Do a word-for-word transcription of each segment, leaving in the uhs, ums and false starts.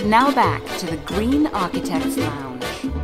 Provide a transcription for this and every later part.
Now back to the Green Architects Lounge.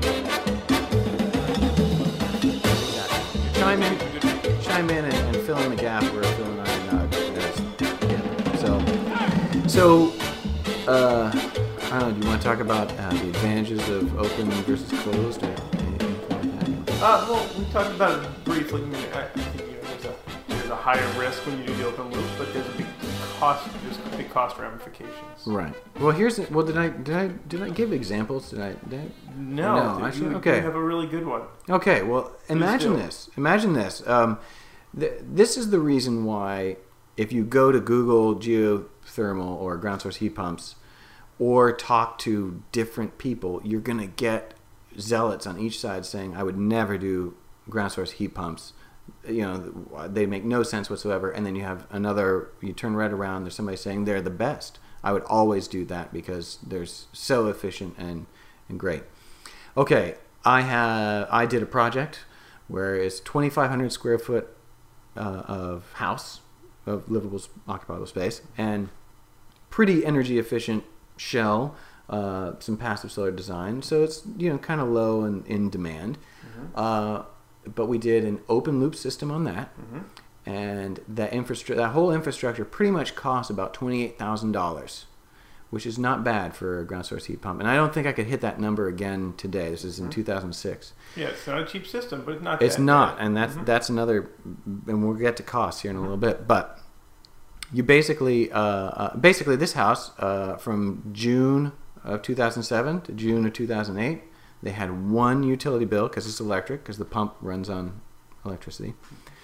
Chime in, chime in and, and fill in the gap where Phil and I nod. Yeah. So, so uh, I don't know, do you want to talk about uh, the advantages of open versus closed or anything like that? Uh, well, we talked about it briefly. I mean, I think you know, there's, a, there's a higher risk when you do the open loop, but there's a big cost, there's big cost ramifications. Right. Well, here's the, well. Did I did I did I give examples? Did I? Did I no, no. dude, I should, you, okay. you have a really good one. Okay. Well, imagine do. this. Imagine this. Um, th- this is the reason why, if you go to Google geothermal or ground source heat pumps, or talk to different people, you're gonna get zealots on each side saying, "I would never do ground source heat pumps." You know, they make no sense whatsoever. And then you have another, you turn right around, there's somebody saying they're the best. I would always do that because they're so efficient and, and great. Okay, I have I did a project where it's twenty-five hundred square foot uh, of house, of livable, occupiable space, and pretty energy efficient shell, uh, some passive solar design. So it's, you know, kind of low in, in demand. Mm-hmm. Uh, but we did an open loop system on that. Mm-hmm. And that infrastructure, that whole infrastructure pretty much cost about twenty-eight thousand dollars, which is not bad for a ground source heat pump. And I don't think I could hit that number again today. This is in mm-hmm. two thousand six. Yeah, it's not a cheap system, but it's not It's that not, bad. and that's mm-hmm. that's another, and we'll get to costs here in a little bit. But you basically, uh, uh, basically this house uh, from June of two thousand seven to June of two thousand eight, they had one utility bill because it's electric, because the pump runs on electricity.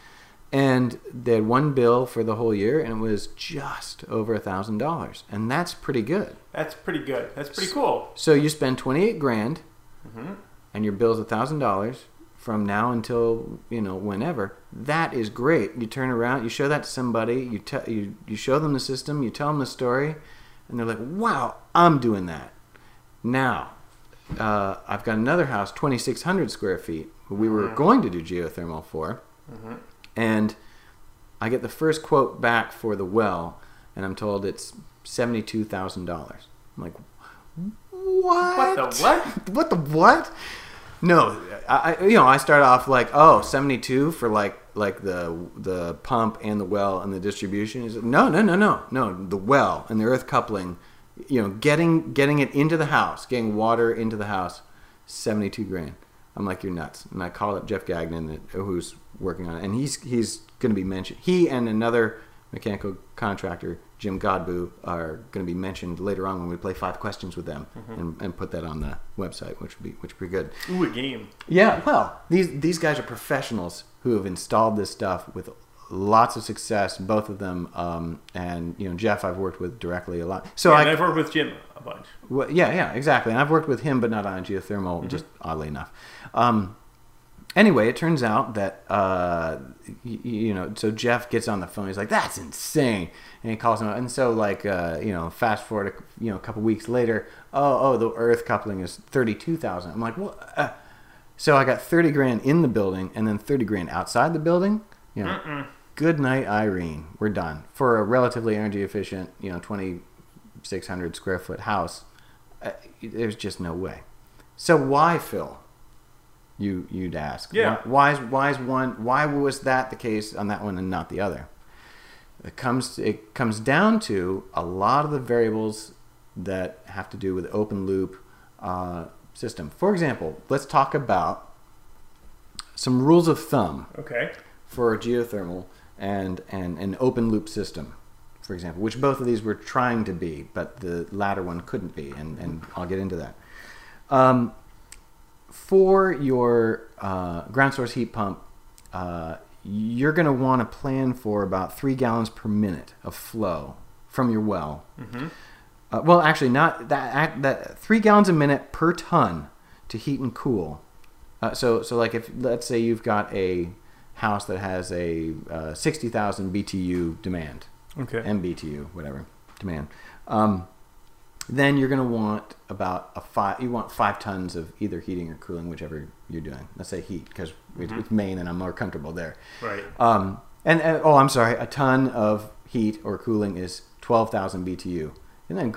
And they had one bill for the whole year, and it was just over a thousand dollars, and that's pretty good. That's pretty good. That's pretty cool. So you spend twenty-eight grand, mm-hmm. and your bill's a thousand dollars from now until, you know, whenever. That is great. You turn around, you show that to somebody, you te- you you show them the system, you tell them the story, and they're like, "Wow, I'm doing that." Now, uh, I've got another house, twenty-six hundred square feet. We were mm-hmm. going to do geothermal for. Mm-hmm. And I get the first quote back for the well, and I'm told it's seventy-two thousand dollars. I'm like, what? What the what? What the what? No, I, you know, I start off like, oh, seventy-two for like like the the pump and the well and the distribution. Is no, no, no, no, no. The well and the earth coupling, you know, getting getting it into the house, getting water into the house, seventy-two grand. I'm like, you're nuts. And I call up Jeff Gagnon, who's working on it, and he's he's going to be mentioned. He and another mechanical contractor, Jim Godbout, are going to be mentioned later on when we play five questions with them, mm-hmm. and, and put that on the website, which would be which would be good. Ooh, a game. Yeah, well, these these guys are professionals who have installed this stuff with lots of success, both of them. Um, and you know, Jeff, I've worked with directly a lot. So yeah, I, and I've worked with Jim a bunch. Well, yeah, yeah, exactly. And I've worked with him, but not on geothermal, mm-hmm. just oddly enough. Um, anyway, it turns out that, uh, you, you know, so Jeff gets on the phone. He's like, that's insane. And he calls him up. And so, like, uh, you know, fast forward, a, you know, a couple weeks later, oh, oh, the earth coupling is thirty-two thousand. I'm like, what? Uh, so I got thirty grand in the building and then thirty grand outside the building. You know, Mm-mm. Good night, Irene. We're done. For a relatively energy efficient, you know, twenty-six hundred square foot house, uh, there's just no way. So why, Phil? You you'd ask. Yeah. Why, why is why is one? Why was that the case on that one and not the other? It comes it comes down to a lot of the variables that have to do with open loop uh, system. For example, let's talk about some rules of thumb. Okay. For geothermal and and an open loop system, for example, which both of these were trying to be, but the latter one couldn't be, and, and I'll get into that. Um, for your uh, ground source heat pump, uh, you're going to want to plan for about three gallons per minute of flow from your well. Mm-hmm. Uh, well, actually, not that. That three gallons a minute per ton to heat and cool. Uh, so, so like if let's say you've got a house that has a uh, sixty thousand B T U demand, okay, M B T U, whatever demand. Um, then you're going to want about a five. You want five tons of either heating or cooling, whichever you're doing. Let's say heat, because mm-hmm. it's Maine and I'm more comfortable there. Right. Um, and, and oh, I'm sorry. A ton of heat or cooling is twelve thousand B T U. Isn't that great?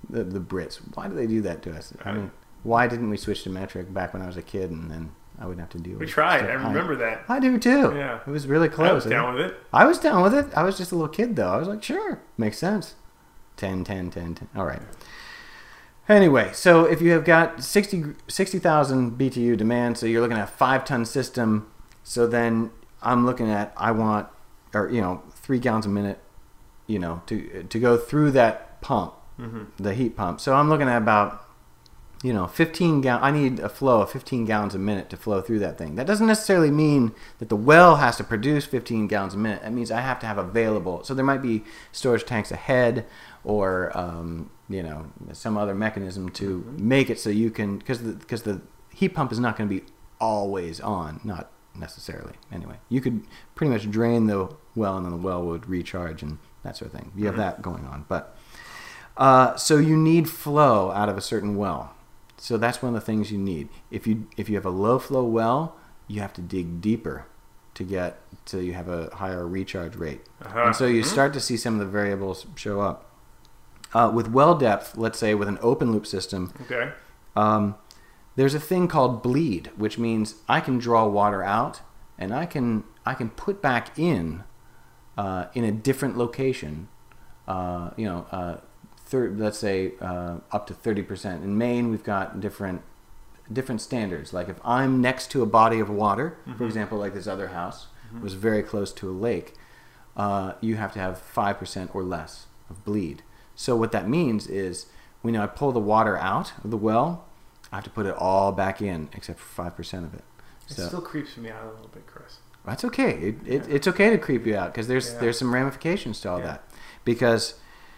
The, the Brits. Why do they do that to us? I Right. mean, why didn't we switch to metric back when I was a kid, and then I wouldn't have to deal with We it? tried. So I remember that. I do too. Yeah. It was really I close. was down with it. I was down with it. I was just a little kid, though. I was like, sure, makes sense. ten, ten, ten, ten. All right. Anyway, so if you have got sixty sixty thousand B T U demand, so you're looking at a five-ton system, so then I'm looking at, I want, or, you know, three gallons a minute, you know, to to go through that pump, Mm-hmm. the heat pump. So I'm looking at about, you know, fifteen gallons. I need a flow of fifteen gallons a minute to flow through that thing. That doesn't necessarily mean that the well has to produce fifteen gallons a minute. That means I have to have available. So there might be storage tanks ahead, or um, you know, some other mechanism to Mm-hmm. make it so you can, because the because the heat pump is not going to be always on, not necessarily. Anyway, you could pretty much drain the well, and then the well would recharge and that sort of thing. You have Mm-hmm. that going on, but uh, so you need flow out of a certain well. So that's one of the things you need. If you if you have a low flow well, you have to dig deeper to get to you have a higher recharge rate. Uh-huh. And so you Mhm. start to see some of the variables show up. Uh, with well depth, let's say with an open loop system, Okay. um, there's a thing called bleed, which means I can draw water out and I can I can put back in uh, in a different location. Uh, you know, uh, thir- let's say uh, up to thirty percent. In Maine, we've got different different standards. Like if I'm next to a body of water, for example, like this other house was very close to a lake, uh, you have to have five percent or less of bleed. So what that means is when I pull the water out of the well, I have to put it all back in except for five percent of it. It So still creeps me out a little bit, Chris. that's okay. It, it, Yeah. It's okay to creep you out because there's Yeah. there's some ramifications to all Yeah. that. Because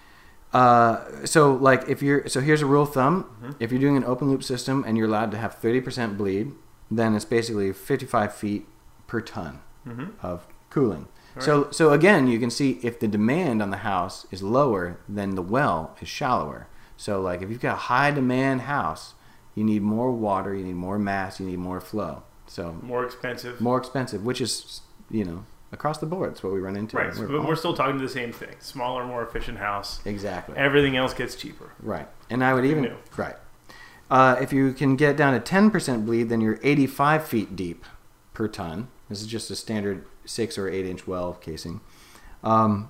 uh, so like if you're so here's a rule of thumb: Mm-hmm. if you're doing an open loop system and you're allowed to have thirty percent bleed, then it's basically fifty-five feet per ton Mm-hmm. of cooling. So so again, you can see if the demand on the house is lower, then the well is shallower. So like if you've got a high demand house, you need more water, you need more mass, you need more flow. So More expensive. more expensive, which is, you know, across the board. It's what we run into. Right. We're But all- we're still talking to the same thing. Smaller, more efficient house. exactly Everything else gets cheaper. right. And I would even new. right. Uh, if you can get down to ten percent bleed, then you're eighty-five feet deep per ton. This is just a standard six or eight inch well casing. Um,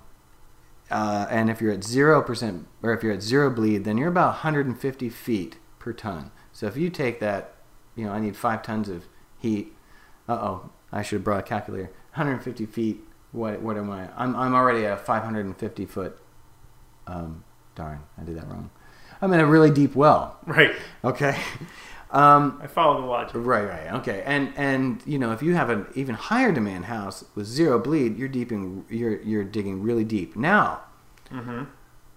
uh, and if you're at zero percent, or if you're at zero bleed, then you're about one hundred fifty feet per ton. So if you take that, you know, I need five tons of heat. Uh oh, I should have brought a calculator. one hundred fifty feet. What? What am I? I'm I'm already at five hundred fifty foot. Um, darn, I did that wrong. I'm in a really deep well. Right. Okay. Um, I follow the logic. Right, right, okay, and and you know if you have an even higher demand house with zero bleed, you're deeping, you're you're digging really deep. Now, Mm-hmm.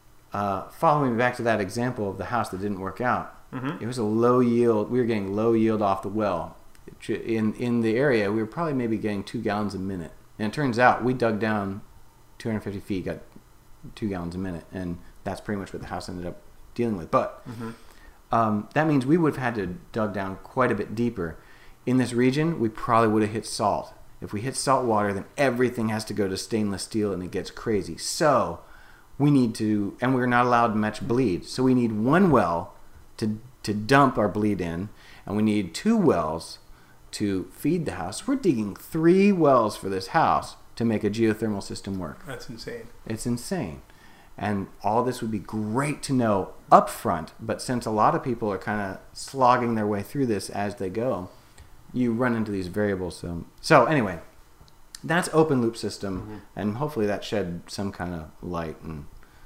uh, following back to that example of the house that didn't work out, Mm-hmm. it was a low yield. We were getting low yield off the well. In in the area, we were probably maybe getting two gallons a minute, and it turns out we dug down two hundred fifty feet, got two gallons a minute, and that's pretty much what the house ended up dealing with. But Mm-hmm. Um, that means we would have had to dug down quite a bit deeper. In this region, we probably would have hit salt. If we hit salt water, then everything has to go to stainless steel and it gets crazy. So we need to, and we're not allowed to match bleed. So we need one well to, to dump our bleed in, and we need two wells to feed the house. We're digging three wells for this house to make a geothermal system work. That's insane. It's insane. And all this would be great to know up front, but since a lot of people are kind of slogging their way through this as they go, you run into these variables. So, so anyway, that's open loop system, Mm-hmm. and hopefully that shed some kind of light. And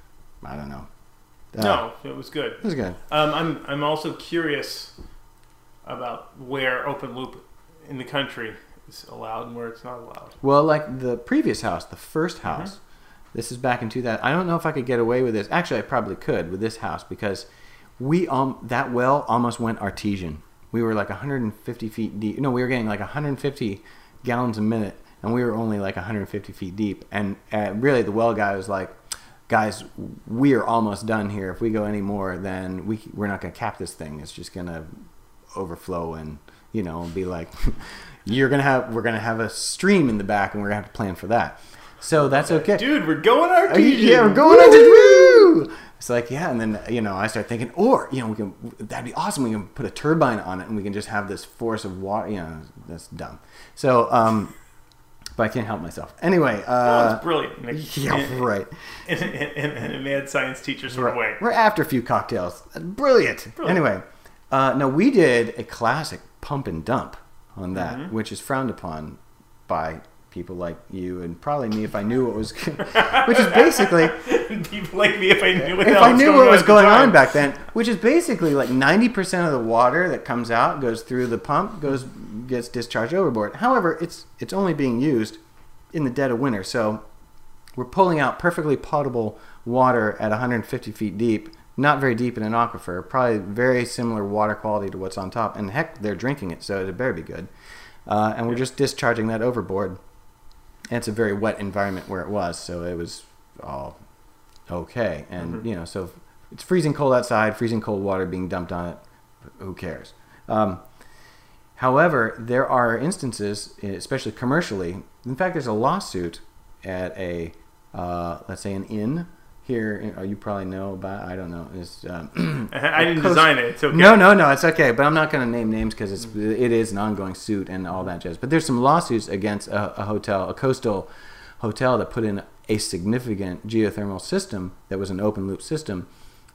I don't know. Uh, No, it was good. it was good. Um, I'm I'm also curious about where open loop in the country is allowed and where it's not allowed. Well, like the previous house, the first house. This is back in two thousand. I don't know if I could get away with this. Actually, I probably could with this house because we um that well almost went artesian. We were like one hundred fifty feet deep. No, we were getting like one hundred fifty gallons a minute, and we were only like one hundred fifty feet deep. And uh, really, the well guy was like, "Guys, we are almost done here. If we go any more, then we we're not going to cap this thing. It's just going to overflow and you know be like, you're gonna have we're gonna have a stream in the back, and we're gonna have to plan for that." So that's okay. Dude, we're going Uh, artesian. Yeah, we're going into woo! woo! It's like, yeah, and then, you know, I start thinking, or, you know, we can, that'd be awesome. We can put a turbine on it and we can just have this force of water. You know, that's dumb. So, um, but I can't help myself. Anyway. Uh, oh, it's brilliant. Nick. Yeah, in, right. In, in, in, in a mad science teacher sort of way. We're after a few cocktails. Brilliant. Brilliant. Anyway, uh, no, we did a classic pump and dump on that, mm-hmm. which is frowned upon by people like you and probably me if I knew what was, which is basically people like me if I knew what, if I knew what was going on back then, which is basically like ninety percent of the water that comes out goes through the pump, goes gets discharged overboard. However, it's it's only being used in the dead of winter, so we're pulling out perfectly potable water at one hundred fifty feet deep, not very deep in an aquifer, probably very similar water quality to what's on top, and heck, they're drinking it, so it better be good. Uh, and we're just discharging that overboard. And it's a very wet environment where it was, so it was all okay. And, mm-hmm. you know, so it's freezing cold outside, freezing cold water being dumped on it. Who cares? Um, however, there are instances, especially commercially. In fact, there's a lawsuit at a, uh, let's say, an inn here. You probably know about, I don't know. It's, um, I didn't coast, design it. It's okay. No, no, no. It's okay. But I'm not going to name names because it's it is an ongoing suit and all that jazz. But there's some lawsuits against a, a hotel, a coastal hotel that put in a significant geothermal system that was an open loop system.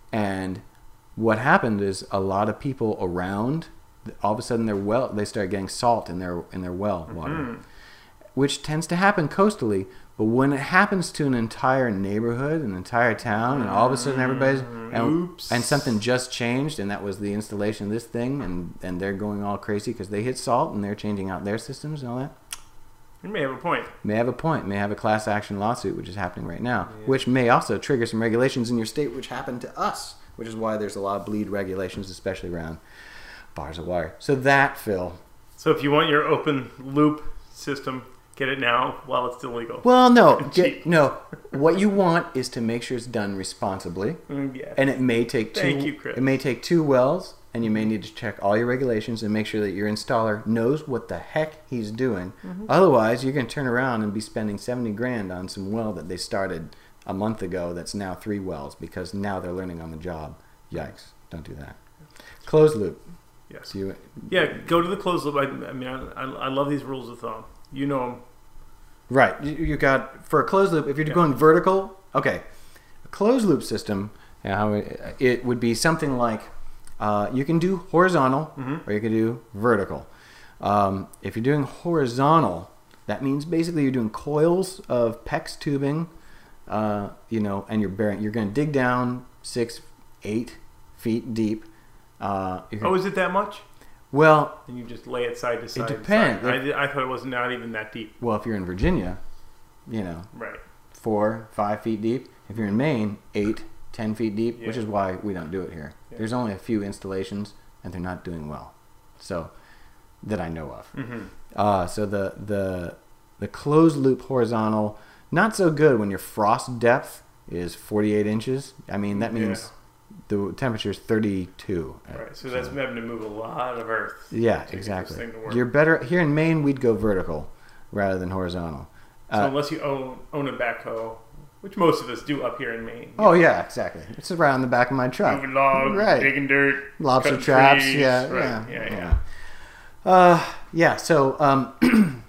And what happened is a lot of people around, all of a sudden their well, they started getting salt in their in their well water, mm-hmm. which tends to happen coastally. But when it happens to an entire neighborhood, an entire town, and all of a sudden everybody's and, and something just changed, and that was the installation of this thing, and, and they're going all crazy because they hit salt and they're changing out their systems and all that. You may have a point. May have a point. May have a class action lawsuit, which is happening right now, yeah. which may also trigger some regulations in your state, which happened to us, which is why there's a lot of bleed regulations, especially around bars of water. So that, Phil. So if you want your open loop system, get it now while it's still legal. Well, no. Get, no. What you want is to make sure it's done responsibly. Mm, yes. And it may take two Thank you, Chris. It may take two wells, and you may need to check all your regulations and make sure that your installer knows what the heck he's doing. Mm-hmm. Otherwise, you're going to turn around and be spending seventy grand on some well that they started a month ago that's now three wells because now they're learning on the job. Yikes. Don't do that. Closed loop. Yes. You, yeah, go to the closed loop. I, I mean, I, I love these rules of thumb. You know them. Right. You, you got, for a closed loop, if you're yeah. going vertical, okay. A closed loop system, you know, it, it would be something like, uh, you can do horizontal mm-hmm. or you can do vertical. Um, if you're doing horizontal, that means basically you're doing coils of PEX tubing, uh, you know, and you're bearing, you're going to dig down six, eight feet deep. Uh, oh, is it that much? Well, and you just lay it side to side. It depends. I, I thought it was not even that deep. Well, if you're in Virginia, you know, right, four, five feet deep. If you're in Maine, eight, ten feet deep, yeah. which is why we don't do it here. Yeah. There's only a few installations, and they're not doing well, so that I know of. Mm-hmm. Uh, so the the the closed loop horizontal, not so good when your frost depth is forty-eight inches. I mean, that means. Yeah. The temperature is thirty-two. Right, so, so that's having to move a lot of earth. Yeah, exactly. You're better here in Maine. We'd go vertical rather than horizontal. So uh, unless you own own a backhoe, which most of us do up here in Maine. Oh yeah, exactly. It's around the back of my truck. Moving logs, right. digging dirt, lobster traps. trees. Yeah, right. yeah, yeah, yeah. yeah. Uh, yeah. So, um,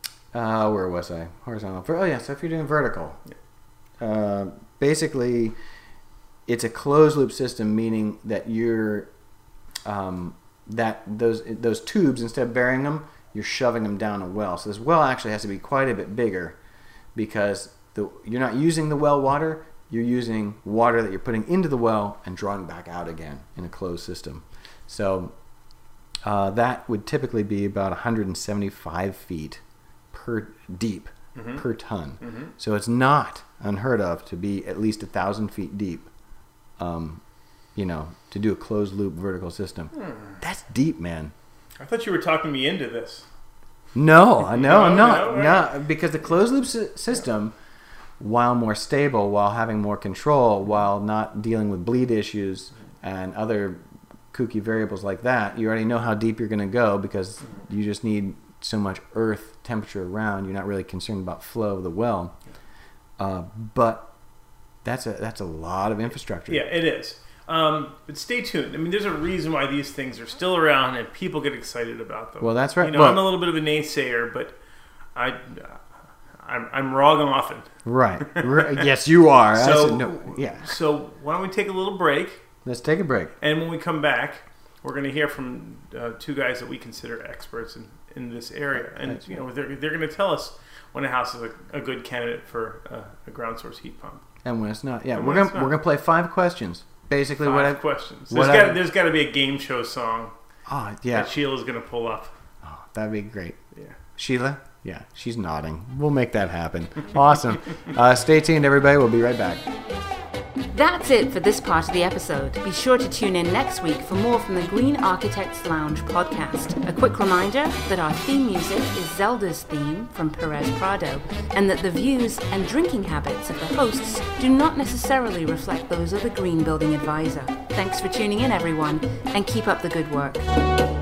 uh, where was I? Horizontal. Oh yeah. So if you're doing vertical, yeah. uh, basically. It's a closed loop system, meaning that you're um, that those those tubes, instead of burying them, you're shoving them down a well. So this well actually has to be quite a bit bigger because the, you're not using the well water. You're using water that you're putting into the well and drawing back out again in a closed system. So uh, that would typically be about one hundred seventy-five feet per deep mm-hmm. per ton. Mm-hmm. So it's not unheard of to be at least a thousand feet deep. Um, you know, to do a closed loop vertical system. Hmm. That's deep, man. I thought you were talking me into this. No, I know, I'm not. No, right. No, because the closed loop si- system, while more stable, while having more control, while not dealing with bleed issues and other kooky variables like that, you already know how deep you're going to go because you just need so much earth temperature around. You're not really concerned about flow of the well. Uh, but That's a that's a lot of infrastructure. Yeah, it is. Um, but stay tuned. I mean, there's a reason why these things are still around and people get excited about them. Well, that's right. You know, well, I'm a little bit of a naysayer, but I, I'm, I'm wrong often. Right. Yes, you are. So, no, yeah. So why don't we take a little break? Let's take a break. And when we come back, we're going to hear from uh, two guys that we consider experts in, in this area, and That's you know they're they're going to tell us when a house is a, a good candidate for uh, a ground source heat pump. And when it's not, yeah, And we're when gonna it's not. we're gonna play five questions. Basically, Five what I questions. what There's I- got there's got to be a game show song oh yeah, that Sheila's going to pull up. oh, that'd be great. Yeah. Sheila, yeah, she's nodding. We'll make that happen. Awesome. Uh, stay tuned, everybody. We'll be right back. That's it for this part of the episode. Be sure to tune in next week for more from the Green Architects Lounge podcast. A quick reminder that our theme music is Zelda's theme from Perez Prado, and that the views and drinking habits of the hosts do not necessarily reflect those of the Green Building Advisor. Thanks for tuning in, everyone, and keep up the good work.